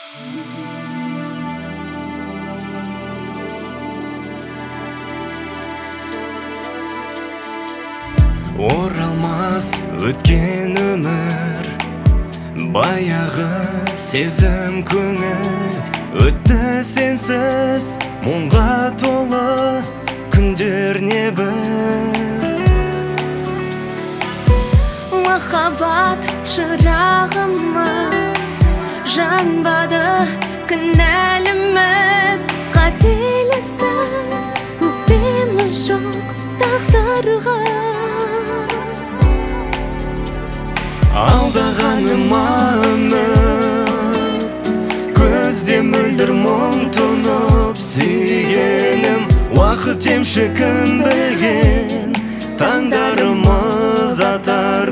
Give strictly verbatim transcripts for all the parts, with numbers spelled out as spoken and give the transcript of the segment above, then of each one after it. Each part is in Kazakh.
Оралмас өткен өмір, баяғы сезім көңіл өтті сенсіз, мұңға толы күндер небір. Махаббат шырағымыз жанбады, кінәліміз қателесті, өкпеміз жоқ тағдырға. Алдағаныма үміт, көзде мөлдір мұң тұнып, сүйгенім уақыт емшігін білген, таңдарымыз атар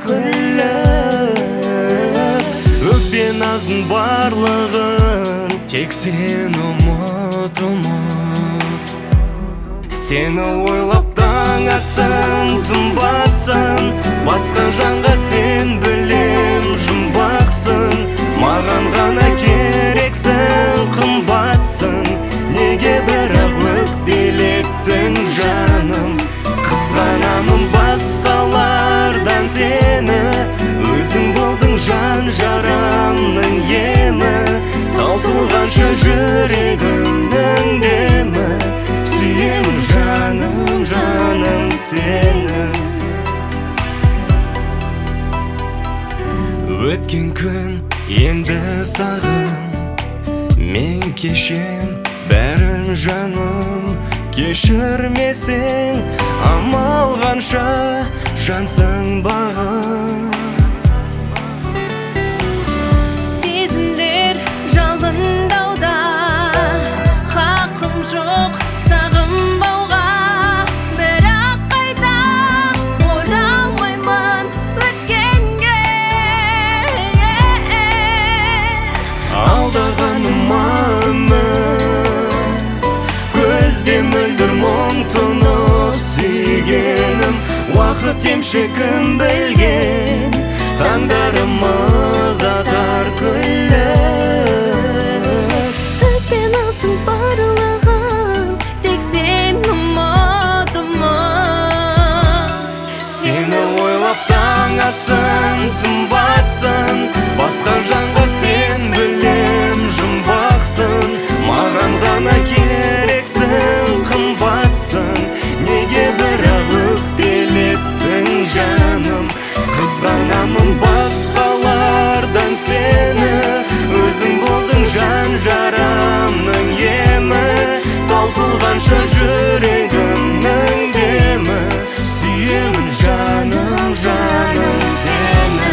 күліп. Өкпе наздың барлығын тек сен ұмыт, ұмыт. Сені ойлап таң атсын, түн батсын, басқа жанға сен білем жұмбақсың. Маған ғана керексің, қымбатсың, неге бірақ өкпелеттің жаным? Қызғанамын басқалардан сені, өзің болдың жан жарамның емі, таусылғанша жүрегімнің демі. Сүйемін жаным, жаным сені. Өткен күн енді сағын, мен кешем бәрін жаным. Кешірмесең амал қанша, жансың бағым. Сезімдер жалғындауда, хақым жоқ сағынбауға, бірақ қайта оралмаймын өткенге. Алдағаныма үміт, көзде мөлдір мұң тұнып, сүйгенім уақыт емшігін білген, таңдарымыз атар күліп. Өкпе наздың барлығын тек сен ұмыт, ұмыт. Сені ойлап таң атсын, түн батсын, басқа жанға сен білем жұмбақсың. Маған ғана керексің, қымбатсың, неге бірақ өкпелеттің жаным? Қызғанамын басқалардан сені, өзің болдың жан жарамның емі, таусылғанша жүрегімнің демі. Сүйемін жаным, жаным сені.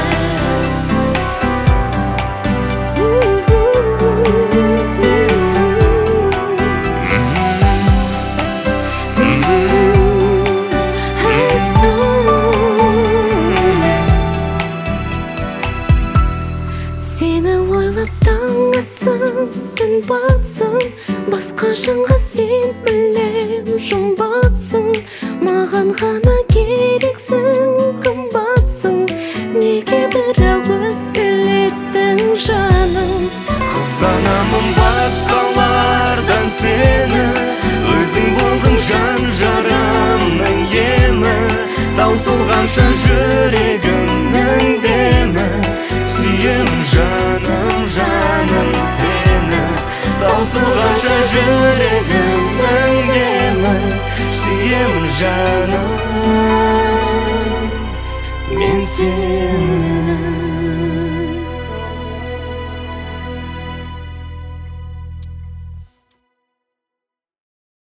Сені ойлап таң атсын, күн батсын, басқа жанға сен білем жұмбақсың. Маған ғана керексің, қымбатсың, неге бірақ өкпелеттің жаным? Қызғанамын басқалардан сені, өзің болдың жан жарамның емі, таусылғанша жүрегімнің демі. Сүйемін жаным, жаным сені, таусылғанша жүрегімнің демі. Сүйемін жаным, мен сені.